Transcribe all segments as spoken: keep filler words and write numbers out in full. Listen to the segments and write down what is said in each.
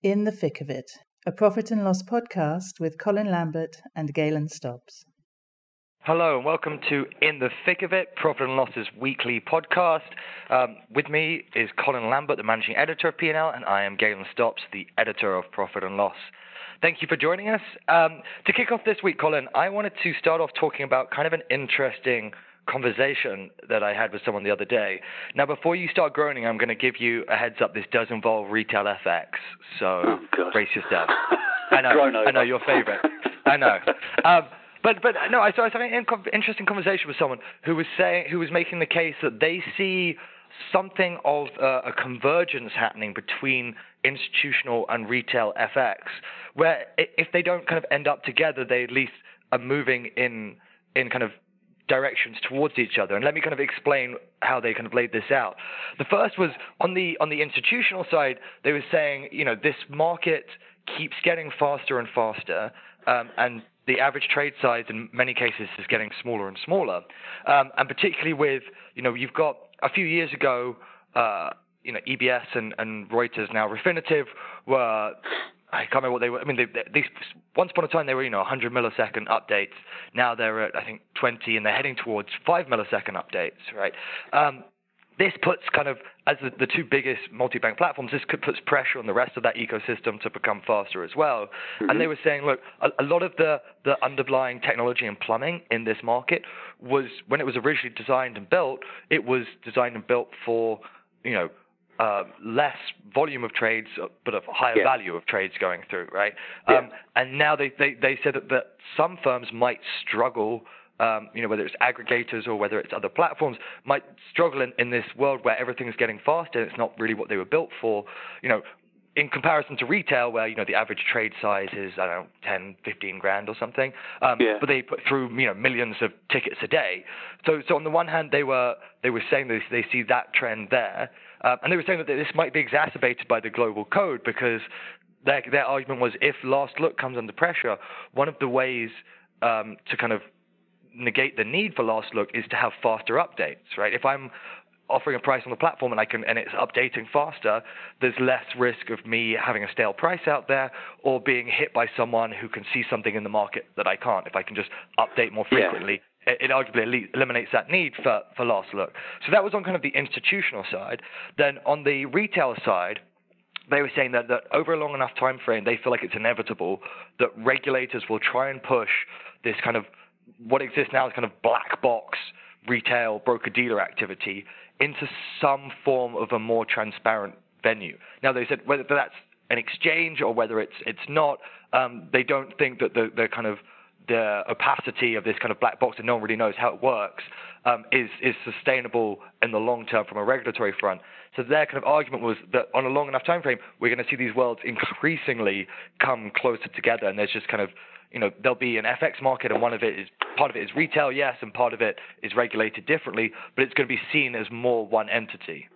In the Thick of It, a Profit and Loss podcast with Colin Lambert and Galen Stobbs. Hello and welcome to In the Thick of It, Profit and Loss's weekly podcast. Um, with me is Colin Lambert, the managing editor of P and L, and I am Galen Stobbs, the editor of Profit and Loss. Thank you for joining us. Um, to kick off this week, Colin, I wanted to start off talking about kind of an interesting conversation that I had with someone the other day. Now, before you start groaning, I'm going to give you a heads up. This does involve retail F X, so oh, brace yourself. I know, I know, your favorite. I know. Um, but but no, I, so I was having an interesting conversation with someone who was saying, who was making the case that they see something of uh, a convergence happening between institutional and retail F X, where if they don't kind of end up together, they at least are moving in in kind of directions towards each other. And let me kind of explain how they kind of laid this out. The first was on the on the institutional side, they were saying, you know, this market keeps getting faster and faster, um, and the average trade size in many cases is getting smaller and smaller. Um, and particularly with, you know, you've got a few years ago, uh, you know, E B S and, and Reuters, now Refinitiv, were, I can't remember what they were. I mean, they, they, these, once upon a time, they were, you know, one hundred millisecond updates. Now they're at, I think, twenty, and they're heading towards five millisecond updates, right? Um, this puts kind of, as the, the two biggest multi-bank platforms, this could, puts pressure on the rest of that ecosystem to become faster as well. Mm-hmm. And they were saying, look, a, a lot of the, the underlying technology and plumbing in this market was, when it was originally designed and built, it was designed and built for, you know, Uh, less volume of trades, but a higher yeah. value of trades going through, right? Yeah. Um, and now they, they, they said that, that some firms might struggle, um, you know, whether it's aggregators or whether it's other platforms, might struggle in, in this world where everything's getting faster and it's not really what they were built for, you know, in comparison to retail where, you know, the average trade size is, I don't know, ten, fifteen grand or something. Um, yeah. But they put through, you know, millions of tickets a day. So, so on the one hand, they were, they were saying that they see that trend there. Uh, and they were saying that this might be exacerbated by the global code because their, their argument was if Last Look comes under pressure, one of the ways um, to kind of negate the need for Last Look is to have faster updates, right? If I'm offering a price on the platform and I can and it's updating faster, there's less risk of me having a stale price out there or being hit by someone who can see something in the market that I can't. If I can just update more frequently, yeah. it, it arguably eliminates that need for, for Last Look. So that was on kind of the institutional side. Then on the retail side, they were saying that, that over a long enough time frame, they feel like it's inevitable that regulators will try and push this kind of what exists now as kind of black box retail broker-dealer activity into some form of a more transparent venue. Now, they said whether that's an exchange or whether it's it's not, um, they don't think that the, the kind of the opacity of this kind of black box that no one really knows how it works um, is is sustainable in the long term from a regulatory front. So their kind of argument was that on a long enough time frame, we're going to see these worlds increasingly come closer together, and there's just kind of, you know, there'll be an F X market, and one of it is, part of it is retail, yes, and part of it is regulated differently, but it's going to be seen as more one entity.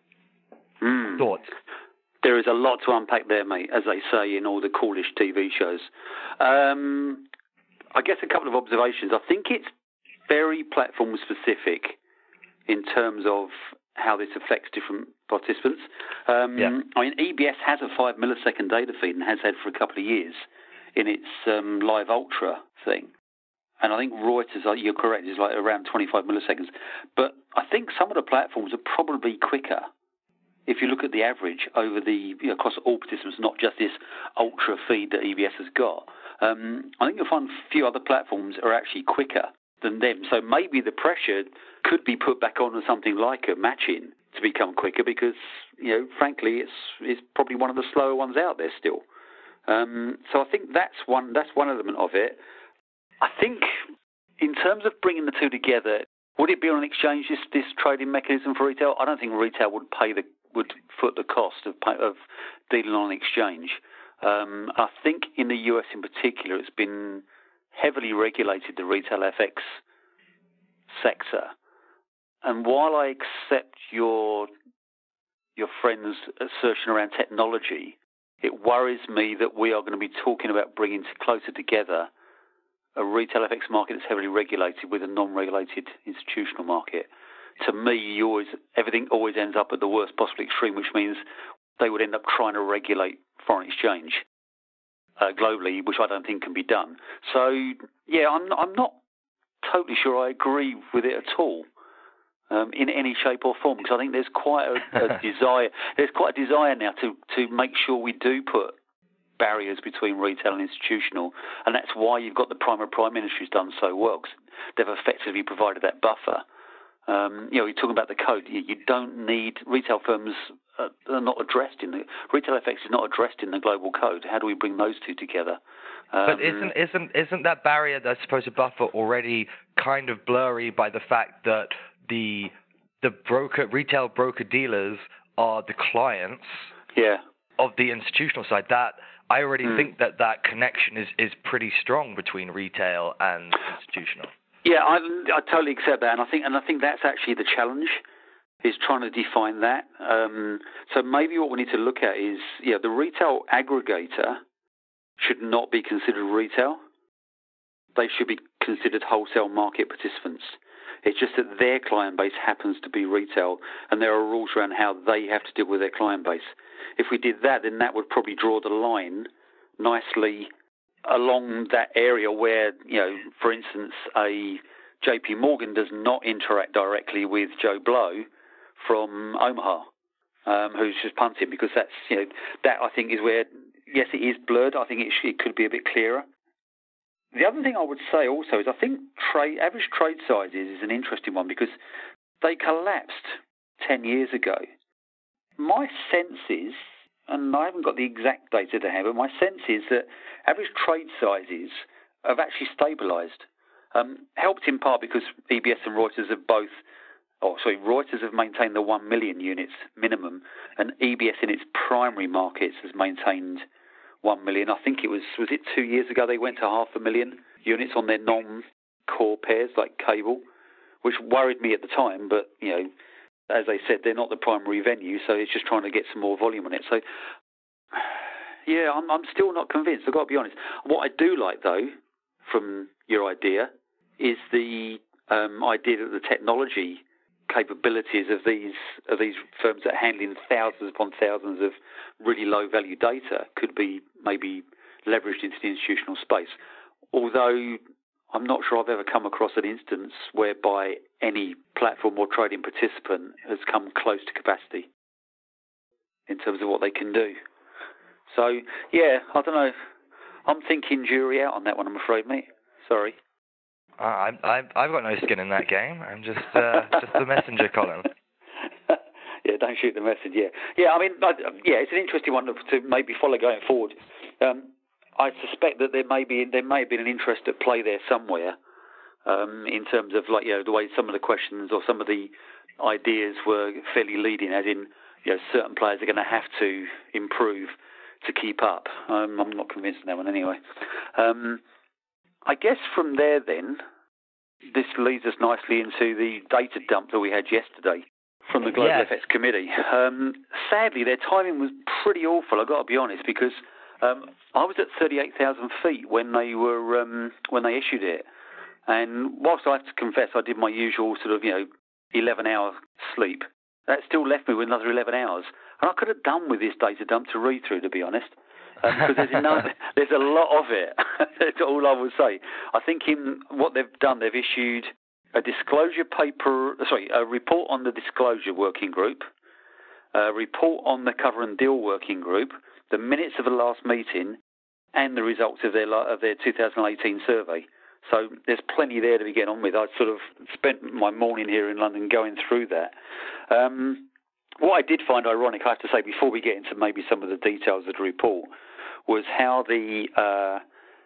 Mm. Thoughts? There is a lot to unpack there, mate, as they say in all the coolish T V shows. Um, I guess a couple of observations. I think it's very platform specific in terms of how this affects different participants. Um, yeah. I mean, E B S has a five millisecond data feed and has had for a couple of years in its um, Live Ultra thing. And I think Reuters, you're correct, is like around twenty-five milliseconds. But I think some of the platforms are probably quicker if you look at the average over the, you know, across all participants, not just this ultra feed that E B S has got. Um, I think you'll find a few other platforms are actually quicker than them. So maybe the pressure could be put back on something like a Matching to become quicker because, you know, frankly, it's it's probably one of the slower ones out there still. Um, so I think that's one that's one element of it. I think in terms of bringing the two together, would it be on an exchange, this, this trading mechanism for retail? I don't think retail would pay the would foot the cost of pay, of dealing on an exchange. Um, I think in the U S in particular, it's been heavily regulated, the retail F X sector. And while I accept your your friend's assertion around technology, it worries me that we are going to be talking about bringing closer together a retail F X market that's heavily regulated with a non-regulated institutional market. To me, you always everything always ends up at the worst possible extreme, which means they would end up trying to regulate foreign exchange uh, globally, which I don't think can be done. So, yeah, I'm, I'm not totally sure I agree with it at all. Um, in any shape or form, because I think there's quite a, a desire. There's quite a desire now to, to make sure we do put barriers between retail and institutional, and that's why you've got the Prime Prime Ministry who's done so well, because they've effectively provided that buffer. Um, you know, you're talking about the code. You, you don't need retail firms uh, are not addressed in the retail F X is not addressed in the global code. How do we bring those two together? Um, but isn't isn't isn't that barrier, that supposed buffer, already kind of blurry by the fact that the the broker retail broker dealers are the clients yeah. of the institutional side? That I already mm. think that that connection is, is pretty strong between retail and institutional. Yeah, I, I totally accept that, and I think and I think that's actually the challenge, is trying to define that. Um, so maybe what we need to look at is, yeah, the retail aggregator should not be considered retail. They should be considered wholesale market participants. It's just that their client base happens to be retail, and there are rules around how they have to deal with their client base. If we did that, then that would probably draw the line nicely along that area where, you know, for instance, a J P Morgan does not interact directly with Joe Blow from Omaha, um, who's just punting, because that's, you know, that I think is where, yes, it is blurred. I think it, sh- it could be a bit clearer. The other thing I would say also is I think trade, average trade sizes is an interesting one, because they collapsed ten years ago. My sense is, and I haven't got the exact data to hand, but my sense is that average trade sizes have actually stabilised. Um, helped in part because E B S and Reuters have both, oh sorry, Reuters have maintained the one million units minimum, and E B S in its primary markets has maintained one million. I think it was, was it two years ago they went to half a million units on their non-core pairs like cable, which worried me at the time, but, you know, as they said, they're not the primary venue, so it's just trying to get some more volume on it. So, yeah, I'm, I'm still not convinced, I've got to be honest. What I do like, though, from your idea, is the um, idea that the technology capabilities of these of these firms that are handling thousands upon thousands of really low-value data could be maybe leveraged into the institutional space. Although I'm not sure I've ever come across an instance whereby any platform or trading participant has come close to capacity in terms of what they can do. So, yeah, I don't know. I'm thinking jury out on that one, I'm afraid, mate. Sorry. Uh, I, I, I've got no skin in that game. I'm just uh, just the messenger, Colin. Yeah, don't shoot the messenger. Yeah, yeah. I mean, I, yeah, it's an interesting one to, to maybe follow going forward. Um, I suspect that there may be there may have been an interest at play there somewhere, um, in terms of, like, you know, the way some of the questions or some of the ideas were fairly leading, as in, you know, certain players are going to have to improve to keep up. Um, I'm not convinced of that one anyway. Um, I guess from there then, this leads us nicely into the data dump that we had yesterday from the Global yes. F X Committee. Um, sadly, their timing was pretty awful, I've got to be honest, because um, I was at thirty-eight thousand feet when they were um, when they issued it. And whilst I have to confess I did my usual sort of, you know, eleven-hour sleep, that still left me with another eleven hours. And I could have done with this data dump to read through, to be honest. Um, because there's, enough, there's a lot of it. That's all I would say. I think in what they've done, they've issued a disclosure paper, sorry, a report on the disclosure working group, a report on the cover and deal working group, the minutes of the last meeting, and the results of their of their two thousand eighteen survey. So there's plenty there to be getting on with. I sort of spent my morning here in London going through that. Um, what I did find ironic, I have to say, before we get into maybe some of the details of the report, was how the uh,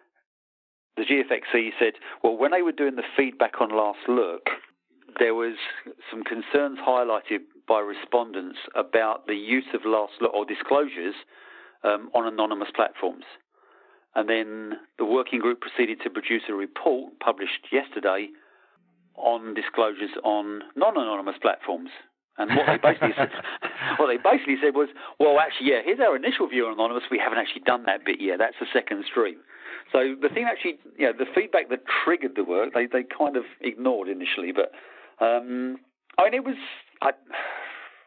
the G F X C said, well, when they were doing the feedback on Last Look, there was some concerns highlighted by respondents about the use of Last Look or disclosures um, on anonymous platforms. And then the working group proceeded to produce a report published yesterday on disclosures on non-anonymous platforms. And what they basically said, what they basically said was, well, actually, yeah, here's our initial view on anonymous. We haven't actually done that bit yet. That's the second stream. So the thing actually, you know, the feedback that triggered the work, they, they kind of ignored initially. But, um, I mean, it was, I,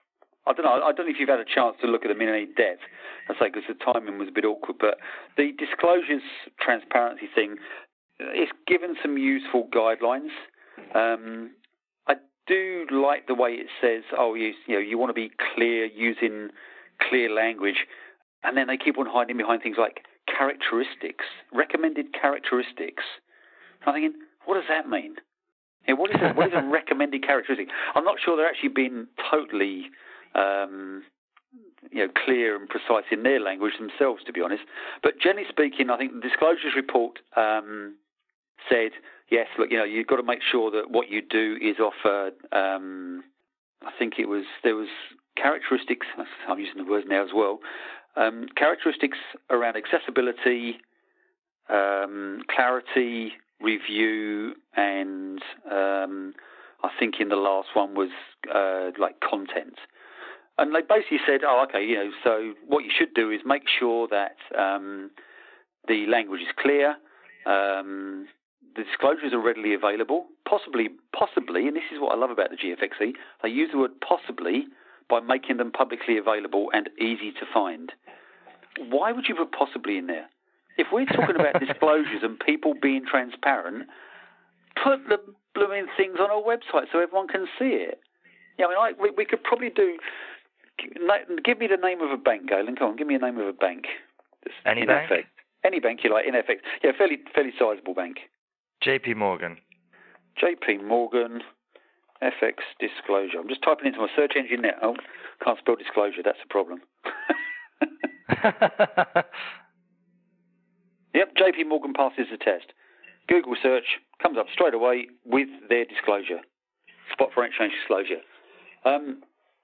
I don't know. I don't know if you've had a chance to look at them in any depth. I say because the timing was a bit awkward, but the disclosures transparency thing, it's given some useful guidelines. Um, I do like the way it says, oh, you, you know, you want to be clear using clear language, and then they keep on hiding behind things like characteristics, recommended characteristics. I'm thinking, what does that mean? You know, what is a, what is a recommended characteristic? I'm not sure they're actually being totally um, you know, clear and precise in their language themselves, to be honest. But generally speaking, I think the disclosures report um, said, yes, look, you know, you've got to make sure that what you do is offer, um, I think it was, there was characteristics, I'm using the words now as well, um, characteristics around accessibility, um, clarity, review, and um, I think in the last one was uh, like content. And they basically said, oh, okay, you know, so what you should do is make sure that um, the language is clear, um, the disclosures are readily available, possibly, possibly, and this is what I love about the G F X E, they use the word possibly by making them publicly available and easy to find. Why would you put possibly in there? If we're talking about disclosures and people being transparent, put the blooming things on our website so everyone can see it. Yeah, I mean, I, we, we could probably do. Give me the name of a bank, Galen. Come on, give me a name of a bank. Any bank? F X. Any bank you like, in F X. Yeah, fairly fairly sizable bank. J P Morgan. J P Morgan, F X disclosure. I'm just typing into my search engine now. Oh, can't spell disclosure. That's a problem. Yep, J P Morgan passes the test. Google search comes up straight away with their disclosure. Spot foreign exchange disclosure. Um,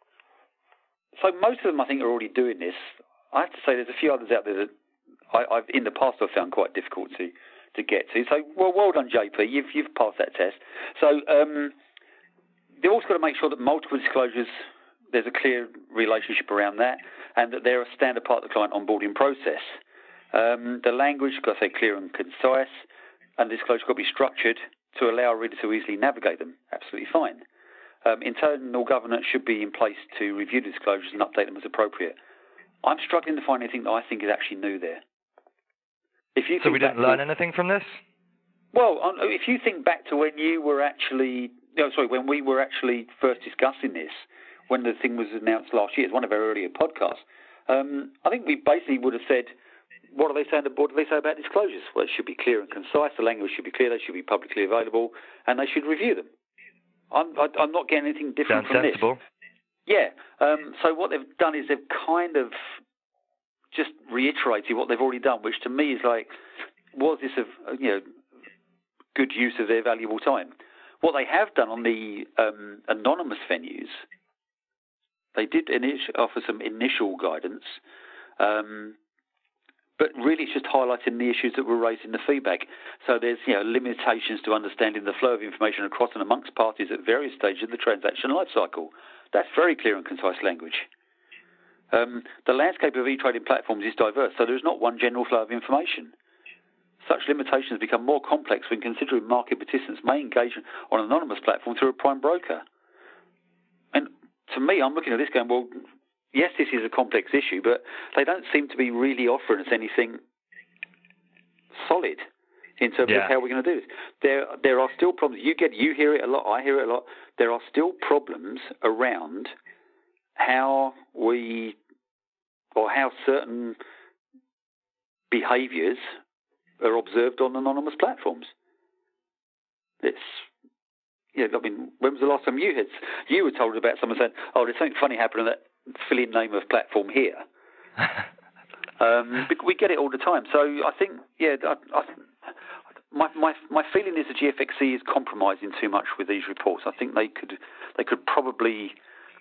so most of them, I think, are already doing this. I have to say there's a few others out there that I, I've in the past I've found quite difficult to, to get to. So, well, well done, J P. You've you've passed that test. So um, they've also got to make sure that multiple disclosures, there's a clear relationship around that, and that they're a standard part of the client onboarding process. Um, the language got to say clear and concise, and the disclosure got to be structured to allow readers to easily navigate them. Absolutely fine. Um, internal governance should be in place to review the disclosures and update them as appropriate. I'm struggling to find anything that I think is actually new there. If you so we didn't learn to, anything from this? Well, if you think back to when you were actually, no, sorry, when we were actually first discussing this, when the thing was announced last year, it's one of our earlier podcasts, um, I think we basically would have said, what do they say on the board? What do they say about disclosures? Well, it should be clear and concise. The language should be clear. They should be publicly available, and they should review them. I'm, I, I'm not getting anything different Sounds from sensible. this. Yeah. Um, so what they've done is they've kind of just reiterated what they've already done, which to me is like, was this a you know good use of their valuable time? What they have done on the um, anonymous venues, they did init- offer some initial guidance. Um, But really, it's just highlighting the issues that were raised in the feedback. So there's, you know, limitations to understanding the flow of information across and amongst parties at various stages of the transaction life cycle. That's very clear and concise language. Um, the landscape of e-trading platforms is diverse, so there's not one general flow of information. Such limitations become more complex when considering market participants may engage on an anonymous platform through a prime broker. And to me, I'm looking at this going, well, yes, this is a complex issue, but they don't seem to be really offering us anything solid in terms yeah. of how we're going to do this. There, there are still problems. You get, you hear it a lot. I hear it a lot. There are still problems around how we, or how certain behaviours are observed on anonymous platforms. It's, yeah. I mean, when was the last time you had you were told about someone saying, "Oh, there's something funny happening that." Fill in name of platform here. um, we get it all the time. So I think, yeah, I, I, my my my feeling is the G F X E is compromising too much with these reports. I think they could they could probably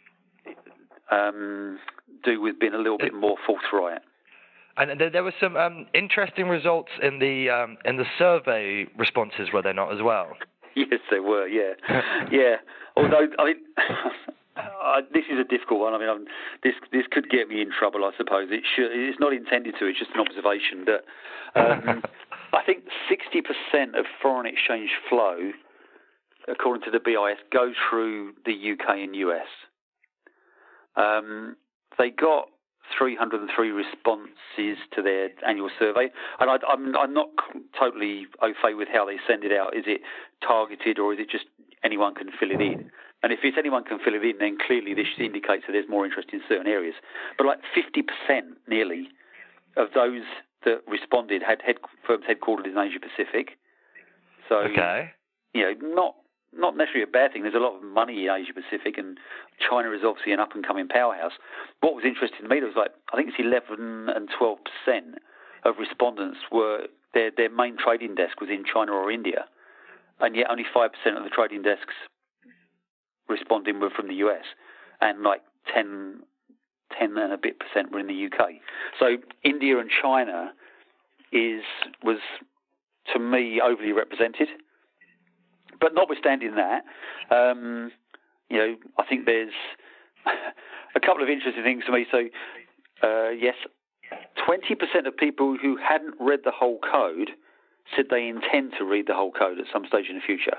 um, do with being a little bit more forthright. And there, there were some um, interesting results in the um, in the survey responses, were there not, as well? Yes, there were. Yeah, yeah. Although I mean. Uh, this is a difficult one. I mean, I'm, this this could get me in trouble, I suppose. It should, it's not intended to. It's just an observation that um, I think sixty percent of foreign exchange flow, according to the B I S, goes through the U K and U S. Um, they got three hundred three responses to their annual survey, and I, I'm, I'm not totally au fait with how they send it out. Is it targeted, or is it just anyone can fill it in? And if it's anyone can fill it in, then clearly this indicates that there's more interest in certain areas. But like fifty percent nearly of those that responded had head, firms headquartered in Asia Pacific. So, okay. you know, not not necessarily a bad thing. There's a lot of money in Asia Pacific, and China is obviously an up and coming powerhouse. What was interesting to me was like I think it's eleven and twelve percent of respondents were their their main trading desk was in China or India, and yet only five percent of the trading desks responding were from the U S, and like ten, ten and a bit percent were in the U K. So India and China is was to me overly represented. But notwithstanding that, um, you know, I think there's a couple of interesting things to me. So uh, yes, twenty percent of people who hadn't read the whole code said they intend to read the whole code at some stage in the future.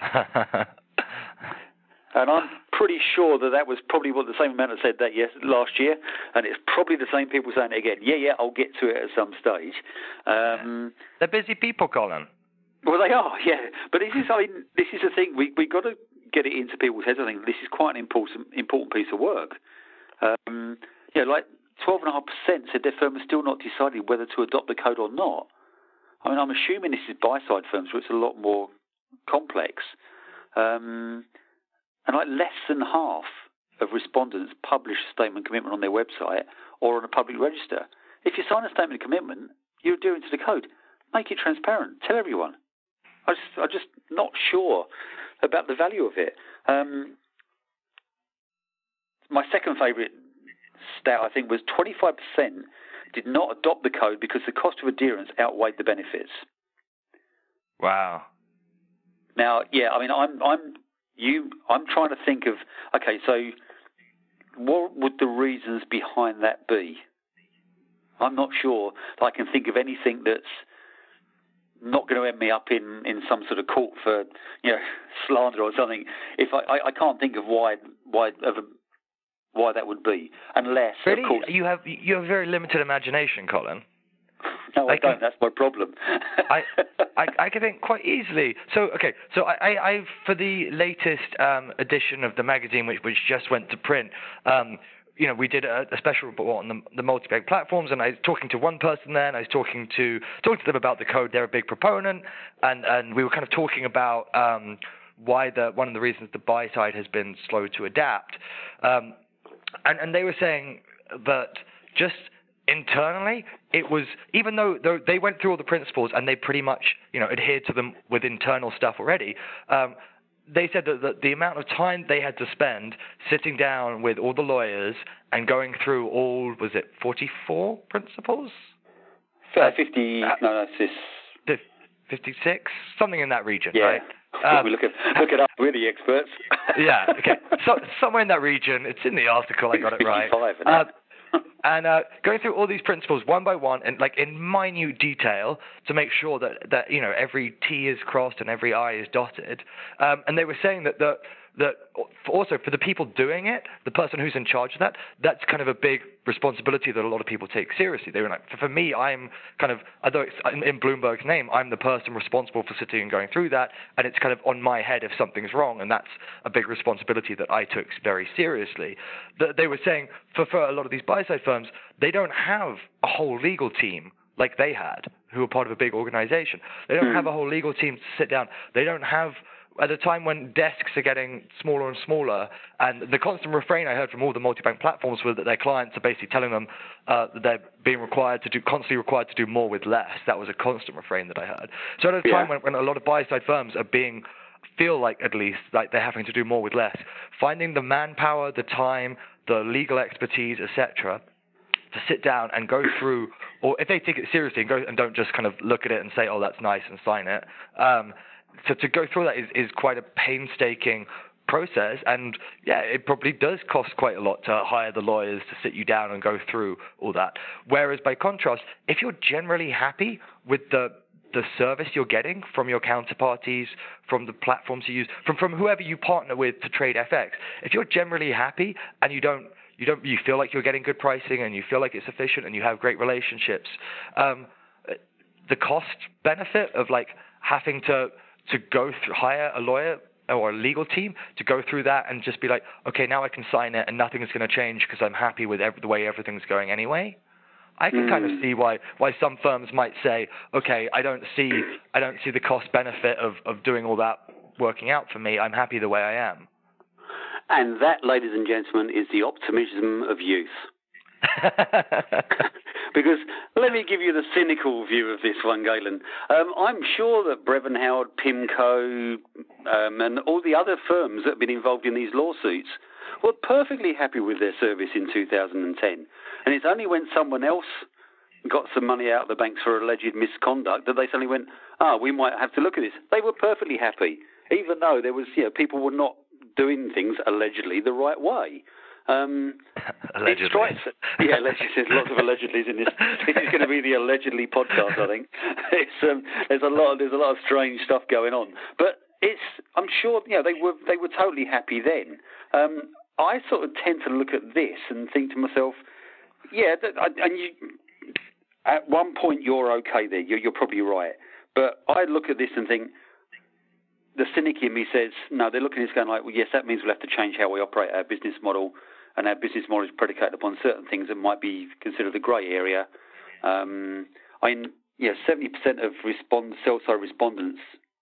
And I'm pretty sure that that was probably what the same amount that said that yes last year, and it's probably the same people saying it again. Yeah, yeah, I'll get to it at some stage. Um, They're busy people, Colin. Well, they are, yeah. But this is, I mean, this is the thing. We we got to get it into people's heads. I think this is quite an important important piece of work. Um, you know, like twelve and a half percent said their firm has still not decided whether to adopt the code or not. I mean, I'm assuming this is buy-side firms, where it's a lot more complex. Um, And like less than half of respondents publish a statement of commitment on their website or on a public register. If you sign a statement of commitment, you're adhering to the code. Make it transparent. Tell everyone. I just, I'm just not sure about the value of it. Um, my second favourite stat, I think, was twenty-five percent did not adopt the code because the cost of adherence outweighed the benefits. Wow. Now, yeah, I mean, I'm, I'm, you, I'm trying to think of, okay, so what would the reasons behind that be? I'm not sure that I can think of anything that's not going to end me up in, in some sort of court for, you know, slander or something. If I, I, I can't think of why why of a, why that would be, unless really? of course you have you have a very limited imagination, Colin. No, I, I can, don't. That's my problem. I, I I can think quite easily. So okay, so I, I I've for the latest um, edition of the magazine, which which just went to print. Um, You know, we did a, a special report on the, the multi-bank platforms, and I was talking to one person there, and I was talking to talking to them about the code. They're a big proponent, and, and we were kind of talking about um, why the one of the reasons the buy side has been slow to adapt, um, and and they were saying that just internally it was, even though, though they went through all the principles and they pretty much you know adhered to them with internal stuff already. Um, They said that the, the amount of time they had to spend sitting down with all the lawyers and going through all, was it forty-four principles? Uh, fifty, uh, no, no, it's this. fifty-six? Something in that region, yeah. right? Um, we look, at, look it up, we're the experts. Yeah, okay. So, somewhere in that region, it's in the article, I got it right. Uh, and uh, going through all these principles one by one and like in minute detail to make sure that, that you know every T is crossed and every I is dotted. Um, and they were saying that the that also for the people doing it, the person who's in charge of that, that's kind of a big responsibility that a lot of people take seriously. They were like, for me, I'm kind of, although it's in Bloomberg's name, I'm the person responsible for sitting and going through that, and it's kind of on my head if something's wrong, and that's a big responsibility that I took very seriously. They were saying for, for a lot of these buy-side firms, they don't have a whole legal team like they had, who are part of a big organization. They don't have a whole legal team to sit down. They don't have, at a time when desks are getting smaller and smaller, and the constant refrain I heard from all the multi-bank platforms was that their clients are basically telling them uh, that they're being required to do, constantly required to do more with less. That was a constant refrain that I heard. So at a time yeah. when, when a lot of buy-side firms are being, feel like at least, like they're having to do more with less, finding the manpower, the time, the legal expertise, et cetera, to sit down and go through, or if they take it seriously and, go, and don't just kind of look at it and say, oh, that's nice and sign it, um, So to go through that is, is quite a painstaking process, and yeah, it probably does cost quite a lot to hire the lawyers to sit you down and go through all that. Whereas by contrast, if you're generally happy with the the service you're getting from your counterparties, from the platforms you use, from from whoever you partner with to trade F X, if you're generally happy and you don't you don't you feel like you're getting good pricing and you feel like it's efficient and you have great relationships. Um, the cost benefit of like having to to go through, hire a lawyer or a legal team to go through that and just be like, okay, now I can sign it and nothing's going to change because I'm happy with every, the way everything's going anyway. I can mm. kind of see why why some firms might say, okay, I don't see I don't see the cost benefit of, of doing all that working out for me. I'm happy the way I am. And that, ladies and gentlemen, is the optimism of youth. Because let me give you the cynical view of this one, Galen. Um, I'm sure that Brevin Howard, PIMCO, um, and all the other firms that have been involved in these lawsuits were perfectly happy with their service in two thousand ten. And it's only when someone else got some money out of the banks for alleged misconduct that they suddenly went, ah, oh, we might have to look at this. They were perfectly happy, even though there was, you know, people were not doing things allegedly the right way. Um, allegedly. It strikes, yeah, allegedly. There's lots of allegedlys in this. This is going to be the allegedly podcast, I think. It's, um, there's a lot. Of, there's a lot of strange stuff going on, but it's. I'm sure, you know, they were they were totally happy then. Um, I sort of tend to look at this and think to myself, yeah, that, and you. At one point, you're okay there. You're, you're probably right, but I look at this and think. The cynic in me says, no, they're looking at this going like, well, yes, that means we'll have to change how we operate our business model, and our business model is predicated upon certain things that might be considered a grey area. Um, I mean, yeah, seventy percent of respond, sell-side respondents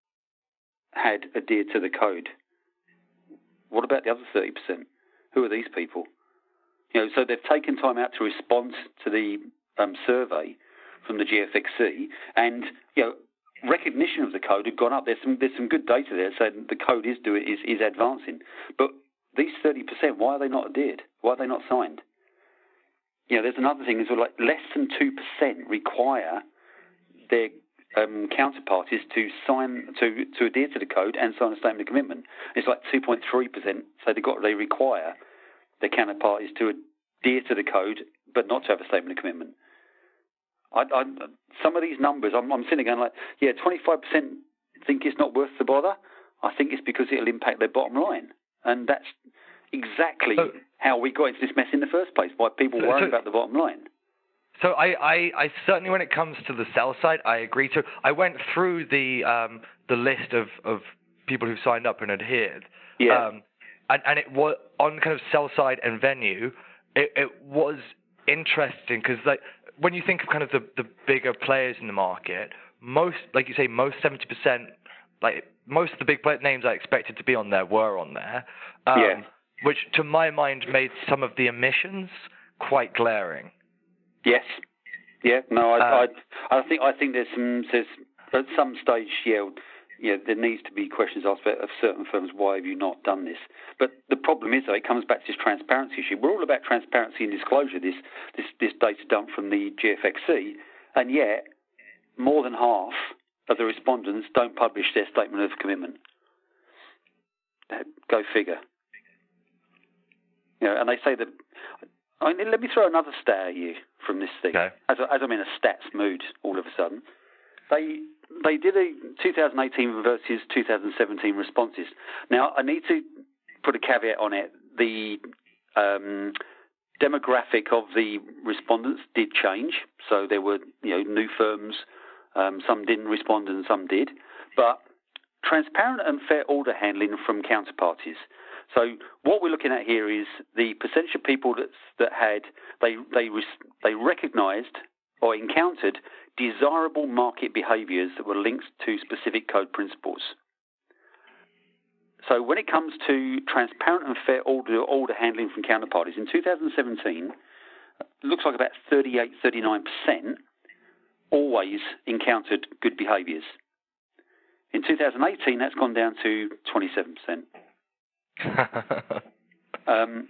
had adhered to the code. What about the other thirty percent? Who are these people? You know, so they've taken time out to respond to the um, survey from the G F X C, and, you know, recognition of the code had gone up. There's some there's some good data there saying the code is doing is, is advancing. But these thirty percent, why are they not adhered? Why are they not signed? You know, there's another thing as well, like less than two percent require their um, counterparties to sign to, to adhere to the code and sign a statement of commitment. It's like two point three percent say they got they require their counterparties to adhere to the code but not to have a statement of commitment. I, I, some of these numbers, I'm, I'm sitting going like, yeah, twenty-five percent think it's not worth the bother. I think it's because it'll impact their bottom line. And that's exactly so, how we got into this mess in the first place, why people so, worry so, about the bottom line. So I, I, I certainly, when it comes to the sell side, I agree. So I went through the um, the list of, of people who signed up and adhered. Yeah. Um, and, and it was, on kind of sell side and venue, it, it was interesting because, like, when you think of kind of the, the bigger players in the market, most, like you say, most seventy percent, like most of the big play- names I expected to be on there were on there, um, yeah. which to my mind made some of the omissions quite glaring. Yes. Yeah. No, I, uh, I, I think I think there's some there's at some stage, yeah. Yeah, there needs to be questions asked of certain firms, why have you not done this? But the problem is, though, it comes back to this transparency issue. We're all about transparency and disclosure, this this, this data dumped from the G F X C, and yet more than half of the respondents don't publish their statement of commitment. Go figure. You know, and they say that, I mean, let me throw another stat at you from this thing, okay. as, as I'm in a stats mood all of a sudden. They... They did a two thousand eighteen versus two thousand seventeen responses. Now, I need to put a caveat on it. The um, demographic of the respondents did change. So there were, you know, new firms. Um, some didn't respond and some did. But transparent and fair order handling from counterparties. So what we're looking at here is the percentage of people that that had they they they recognised or encountered desirable market behaviours that were linked to specific code principles. So when it comes to transparent and fair order, order handling from counterparties, in two thousand seventeen, it looks like about thirty-eight, thirty-nine percent always encountered good behaviours. In two thousand eighteen, that's gone down to twenty-seven percent. um,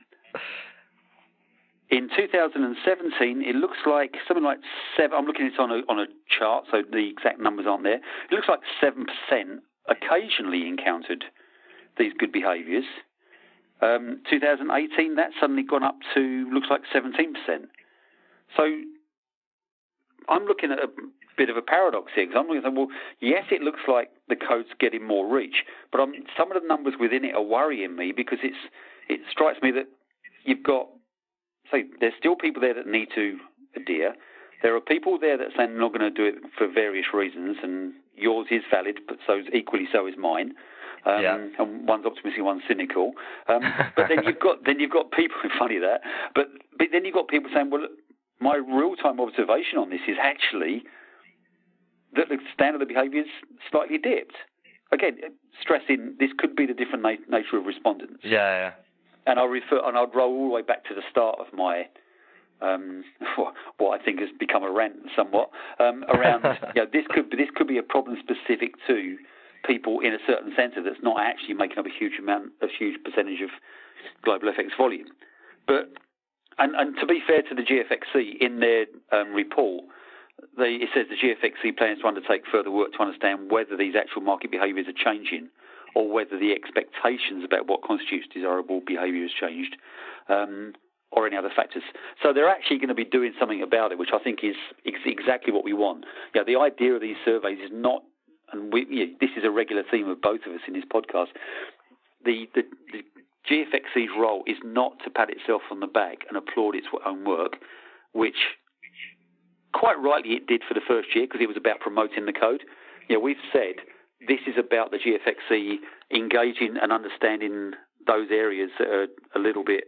In two thousand seventeen, it looks like something like seven. I'm looking at it on a on a chart, so the exact numbers aren't there. It looks like seven percent occasionally encountered these good behaviours. Um, two thousand eighteen, that's suddenly gone up to looks like seventeen percent. So I'm looking at a bit of a paradox here, because I'm looking at, well, yes, it looks like the code's getting more reach, but I'm, some of the numbers within it are worrying me, because it's it strikes me that you've got so there's still people there that need to adhere. There are people there that say they're not going to do it for various reasons, and yours is valid, but so equally so is mine. Um, yeah. And one's optimistic, one's cynical. Um, but then you've got then you've got people. Funny that, but but then you've got people saying, well, my real-time observation on this is actually that the standard of behaviour is slightly dipped. Again, stressing this could be the different na- nature of respondents. Yeah, yeah. And I refer, and I'd roll all the way back to the start of my um, what I think has become a rant somewhat um, around. You know, this could this could be a problem specific to people in a certain centre that's not actually making up a huge amount, a huge percentage of global F X volume. But and, and to be fair to the G F X C, in their um, report, they, it says the G F X C plans to undertake further work to understand whether these actual market behaviours are changing, or whether the expectations about what constitutes desirable behaviour has changed, um, or any other factors. So they're actually going to be doing something about it, which I think is ex- exactly what we want. You know, the idea of these surveys is not, and we, you know, this is a regular theme of both of us in this podcast, the, the, the G F X C's role is not to pat itself on the back and applaud its own work, which quite rightly it did for the first year because it was about promoting the code. You know, we've said this is about the G F X C engaging and understanding those areas that are a little bit,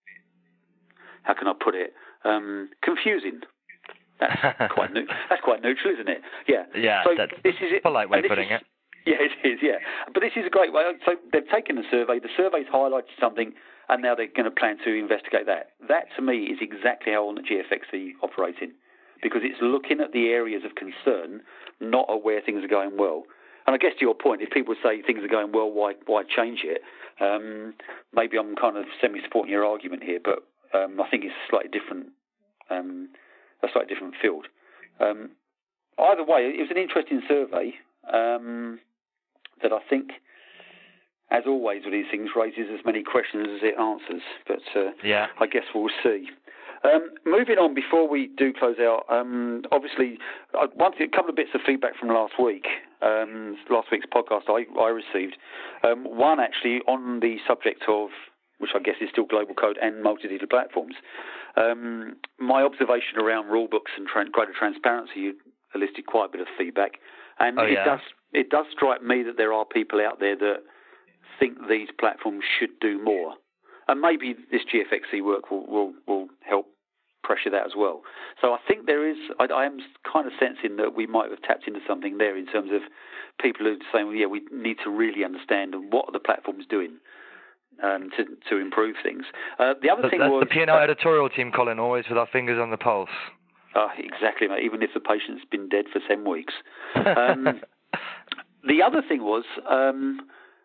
how can I put it, um, confusing. That's quite new. That's quite neutral, isn't it? Yeah. Yeah. So that's this is a polite way of putting is, it. Yeah, it is. Yeah, but this is a great way. So they've taken the survey. The survey's highlighted something, and now they're going to plan to investigate that. That to me is exactly how I want the G F X C operating, because it's looking at the areas of concern, not at where things are going well. And I guess to your point, if people say things are going well, why why change it? Um, maybe I'm kind of semi-supporting your argument here, but um, I think it's a slightly different, um, a slightly different field. Um, either way, it was an interesting survey um, that I think, as always with these things, raises as many questions as it answers. But uh, yeah. I guess we'll see. Um, moving on, before we do close out, um, obviously, I wanted a couple of bits of feedback from last week, um, last week's podcast I, I received. Um, one, actually, on the subject of, which I guess is still global code and multi-dealer platforms, um, my observation around rule books and tra- greater transparency elicited quite a bit of feedback. And oh, it, yeah. does, it does strike me that there are people out there that think these platforms should do more. And maybe this G F X C work will, will, will help pressure that as well. So I think there is, I, I am kind of sensing that we might have tapped into something there in terms of people who are saying, well, yeah, we need to really understand what are the platforms doing um, to to improve things. Uh, the other but thing that's was... the P and L uh, editorial team, Colin, always with our fingers on the pulse. Uh, exactly, mate, even if the patient's been dead for ten weeks. Um, the other thing was... Um,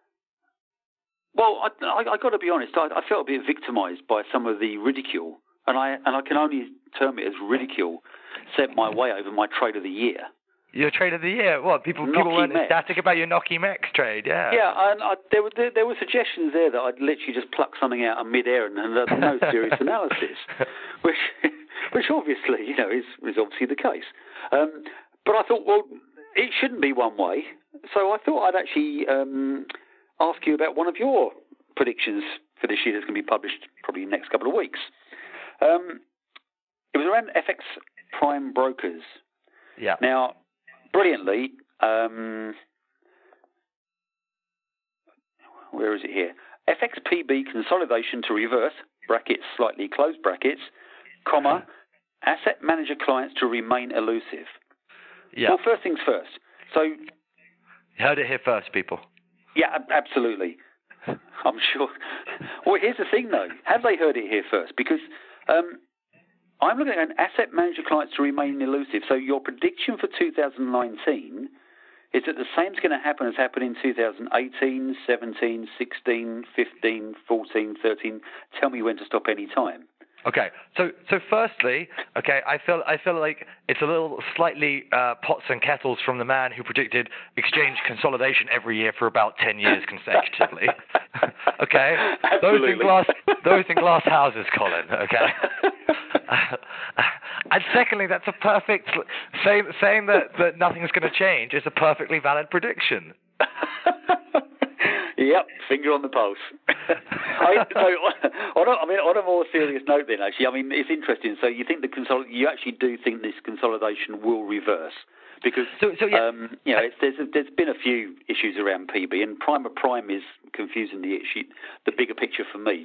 Well, I, I, I got to be honest. I, I felt a bit victimised by some of the ridicule, and I and I can only term it as ridicule sent my way over my trade of the year. Your trade of the year? What? People Nocky people weren't Mex. ecstatic about your Nocky Mex trade, yeah. Yeah, and I, there were there, there were suggestions there that I'd literally just pluck something out of mid-air and, and uh, no serious analysis, which which obviously you know is is obviously the case. Um, but I thought, well, it shouldn't be one way, so I thought I'd actually. Um, ask you about one of your predictions for this year that's going to be published probably in the next couple of weeks. Um, it was around F X prime brokers. Yeah. Now, brilliantly, um, where is it here? F X P B consolidation to reverse, brackets, slightly closed brackets, comma, asset manager clients to remain elusive. Yeah. Well, first things first. So, you heard it here first, people. Yeah, absolutely. I'm sure. Well, here's the thing, though. Have they heard it here first? Because um, I'm looking at an asset manager clients to remain elusive. So your prediction for two thousand nineteen is that the same is going to happen as happened in two thousand eighteen, seventeen, sixteen, fifteen, fourteen, thirteen. Tell me when to stop any time. Okay, so so firstly, okay, I feel I feel like it's a little slightly uh, pots and kettles from the man who predicted exchange consolidation every year for about ten years consecutively. Okay, Absolutely. those in glass those in glass houses, Colin. Okay, and secondly, that's a perfect saying saying that that nothing's going to change is a perfectly valid prediction. Yep, finger on the pulse. I, so, on a, I mean, on a more serious note, then actually, I mean, it's interesting. So you think the consol- you actually do think this consolidation will reverse? Because so, so, yeah. um, you know, it's, there's a, there's been a few issues around P B, and Prime of Prime is confusing the issue, the bigger picture for me.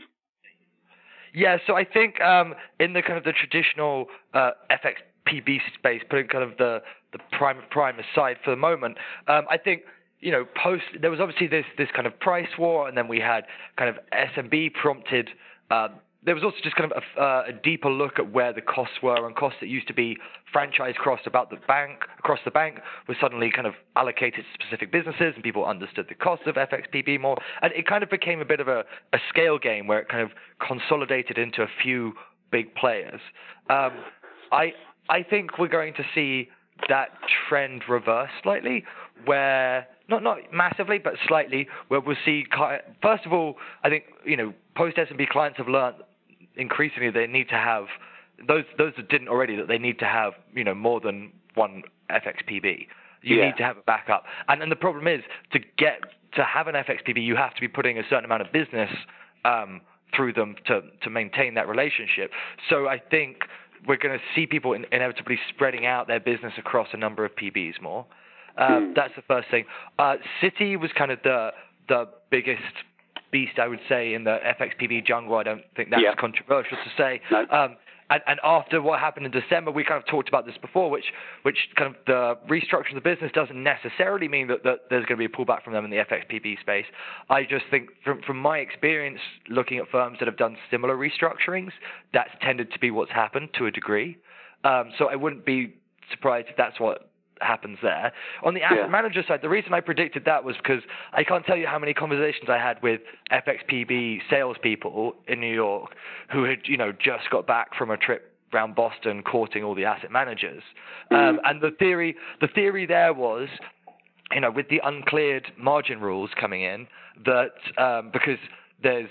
Yeah, so I think um, in the kind of the traditional uh, F X P B space, putting kind of the the Prime of Prime aside for the moment, um, I think you know post there was obviously this this kind of price war, and then we had kind of S M B prompted. Uh, There was also just kind of a, uh, a deeper look at where the costs were, and costs that used to be franchise costs about the bank across the bank were suddenly kind of allocated to specific businesses, and people understood the cost of F X P B more, and it kind of became a bit of a, a scale game where it kind of consolidated into a few big players. Um, I I think we're going to see that trend reverse slightly, where not not massively, but slightly, where we'll see. First of all, I think you know post S M B clients have learned increasingly they need to have those those that didn't already that they need to have you know more than one F X P B. You yeah. need to have a backup, and and the problem is to get to have an F X P B, you have to be putting a certain amount of business um, through them to to maintain that relationship. So I think we're going to see people in, inevitably spreading out their business across a number of P Bs more. Um, mm. That's the first thing. Uh, Citi was kind of the the biggest beast, I would say, in the F X P B jungle. I don't think that's yeah. controversial to say. No. Um, and, and after what happened in December, we kind of talked about this before, which which kind of the restructuring of the business doesn't necessarily mean that, that there's going to be a pullback from them in the F X P B space. I just think from from my experience looking at firms that have done similar restructurings, that's tended to be what's happened to a degree. Um, so I wouldn't be surprised if that's what happens there. On the asset yeah. manager side, the reason I predicted that was because I can't tell you how many conversations I had with F X P B salespeople in New York who had, you know, just got back from a trip around Boston courting all the asset managers. Mm-hmm. Um, and the theory, the theory there was, you know, with the uncleared margin rules coming in, that um, because there's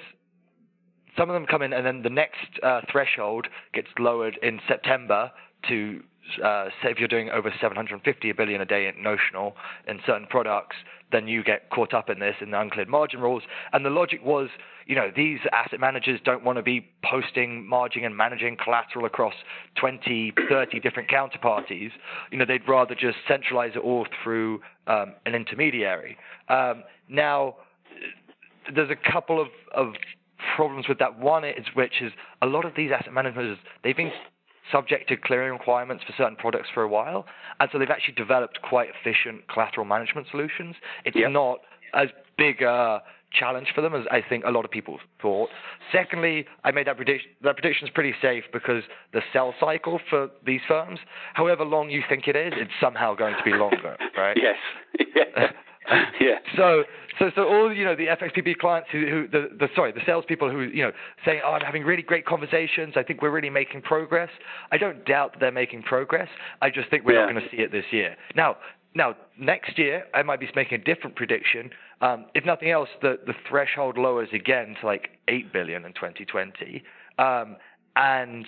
some of them come in and then the next uh, threshold gets lowered in September to Uh, say if you're doing over seven hundred fifty billion a day in notional in certain products, then you get caught up in this in the uncleared margin rules. And the logic was, you know, these asset managers don't want to be posting, margining and managing collateral across twenty, thirty different counterparties. You know, they'd rather just centralize it all through um, an intermediary. Um, now, there's a couple of, of problems with that. One is, which is a lot of these asset managers, they've been subject to clearing requirements for certain products for a while, and so they've actually developed quite efficient collateral management solutions. It's yep. not as big a challenge for them as I think a lot of people thought. Secondly, I made that prediction. That prediction is pretty safe because the sell cycle for these firms, however long you think it is, it's somehow going to be longer, right? Yes. Yeah. yeah. So, so, so all you know, the F X P B clients who, who the, the sorry, the salespeople who you know saying, "Oh, I'm having really great conversations. I think we're really making progress." I don't doubt that they're making progress. I just think we're yeah. not going to see it this year. Now, now next year, I might be making a different prediction. Um, if nothing else, the the threshold lowers again to like eight billion in twenty twenty, um, and.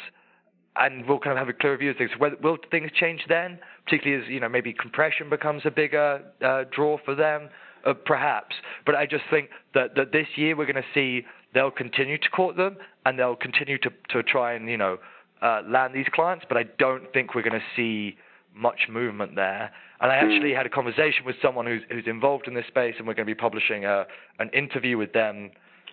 And we'll kind of have a clear view of things. Will, will things change then, particularly as you know maybe compression becomes a bigger uh, draw for them, uh, perhaps. But I just think that, that this year we're going to see they'll continue to court them and they'll continue to, to try and you know uh, land these clients. But I don't think we're going to see much movement there. And I actually had a conversation with someone who's who's involved in this space, and we're going to be publishing a, an interview with them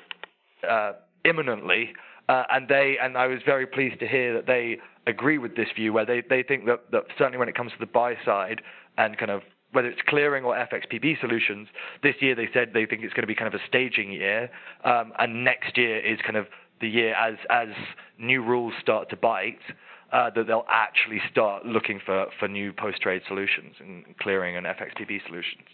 uh, imminently. Uh, and they and I was very pleased to hear that they agree with this view, where they, they think that, that certainly when it comes to the buy side and kind of whether it's clearing or F X P B solutions, this year they said they think it's going to be kind of a staging year, um, and next year is kind of the year as as new rules start to bite, uh, that they'll actually start looking for, for new post-trade solutions and clearing and F X P B solutions.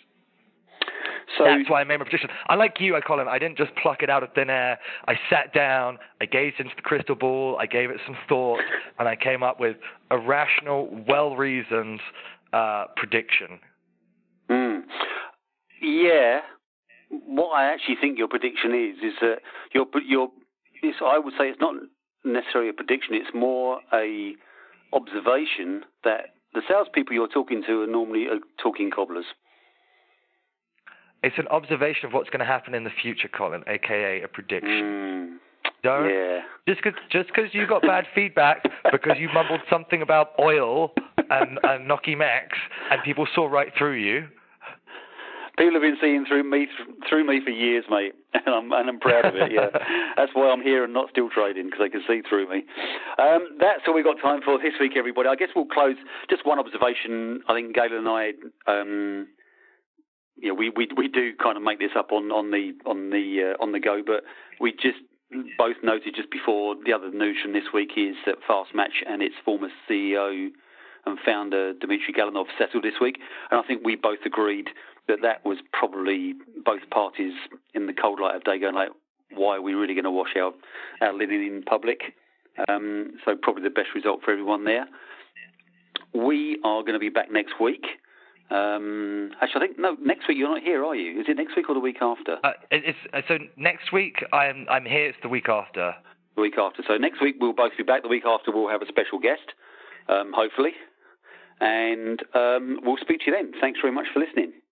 So that's why I made my prediction. Unlike you, I Colin, I didn't just pluck it out of thin air. I sat down, I gazed into the crystal ball, I gave it some thought, and I came up with a rational, well-reasoned uh, prediction. Mm. Yeah. What I actually think your prediction is, is that your your it's, I would say it's not necessarily a prediction. It's more a observation that the salespeople you're talking to are normally uh, talking cobblers. It's an observation of what's going to happen in the future, Colin, aka a prediction. Mm, Don't yeah. just because just because you got bad feedback because you mumbled something about oil and, and Noki Mex and people saw right through you. People have been seeing through me through me for years, mate, and I'm, and I'm proud of it. Yeah, that's why I'm here and not still trading, because they can see through me. Um, that's all we've got time for this week, everybody. I guess we'll close. Just one observation. I think Galen and I, um, you know, we, we we do kind of make this up on, on the on the uh, on the go, but we just both noted just before the other news from this week is that Fast Match and its former C E O and founder Dmitry Galanov settled this week, and I think we both agreed that that was probably both parties in the cold light of day going like, why are we really going to wash our, our linen in public? Um, so probably the best result for everyone there. We are going to be back next week. Um, actually, I think, no, next week you're not here, are you? Is it next week or the week after? Uh, it's, uh, so next week I'm I'm here, it's the week after. The week after. So next week we'll both be back. The week after we'll have a special guest, um, hopefully. And um, we'll speak to you then. Thanks very much for listening.